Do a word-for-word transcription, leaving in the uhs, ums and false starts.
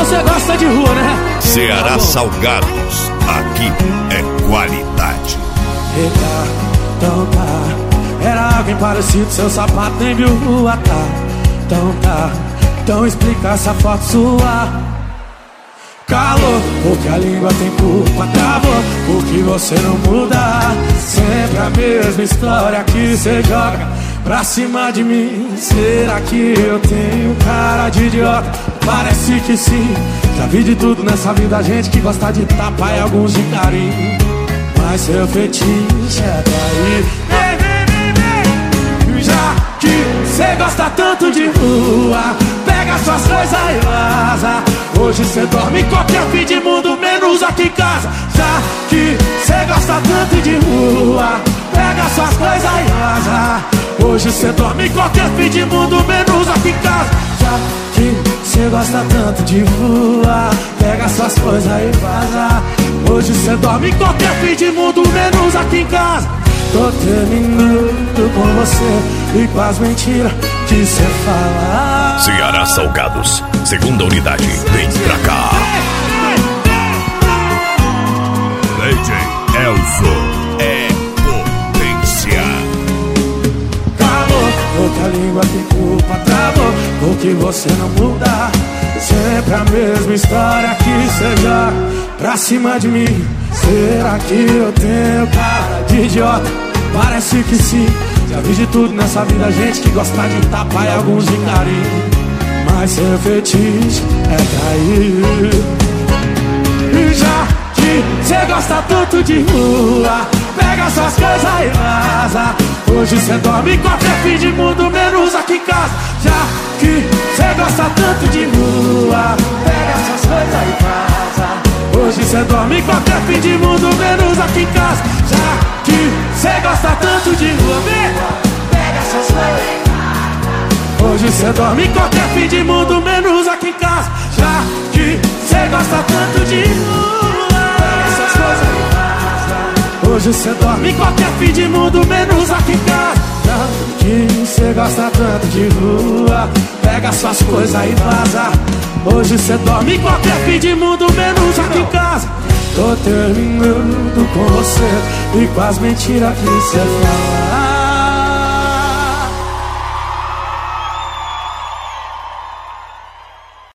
você gosta de rua, né? Ceará Tá Salgados, aqui é qualidade. Eita, então tá. Era alguém parecido, seu sapato nem viu rua, tá? Então tá, então explica essa foto sua. Calor, porque a língua tem culpa, travou, porque você não muda. Sempre a mesma história que você joga pra cima de mim. Será que eu tenho cara de idiota? Parece que sim. Já vi de tudo nessa vida, gente que gosta de tapa e alguns de carinho. Mas seu fetiche é trair. Vem, vem, vem, vem. Já que cê gosta tanto de rua, pega suas coisas e vaza. Hoje cê dorme em qualquer fim de mundo, menos aqui em casa. Já que cê gosta tanto de rua, pega suas coisas e vaza. Hoje cê dorme em qualquer fim de mundo, menos aqui em casa. Já que cê gosta tanto de rua, pega suas coisas e vaza. Hoje cê dorme em qualquer fim de mundo, menos aqui em casa. Tô terminando com você e com as mentiras que cê fala. Ceará Salgados, segunda unidade, vem pra cá. D J Elzo é potência. Calor, porque a língua tem culpa, travou, porque você não muda. Sempre a mesma história que cê joga pra cima de mim. Será que eu tenho cara de idiota? Parece que sim. Já vi de tudo nessa vida, gente que gosta de tapa e alguns de carinho. Mas seu fetiche é trair. E já que cê gosta tanto de rua, pega suas coisas e vaza. Hoje cê dorme em qualquer fim de mundo, menos aqui em casa. Já que cê gosta tanto de rua, pega suas coisas e vaza. Hoje cê dorme em qualquer fim de mundo, menos aqui em casa. Já que cê gosta tanto de rua, vem, pega suas coisas e vaza. Hoje cê dorme em qualquer fim de mundo, menos aqui em casa. Já que cê gosta tanto de rua, pega suas coisas e vaza. Hoje cê dorme em qualquer fim de mundo, menos aqui em casa. Já que cê gosta tanto de rua, pega suas coisas e vaza. Hoje cê dorme em qualquer fim de mundo, menos aqui em casa. Tô terminando com você e com as mentiras que cê fala.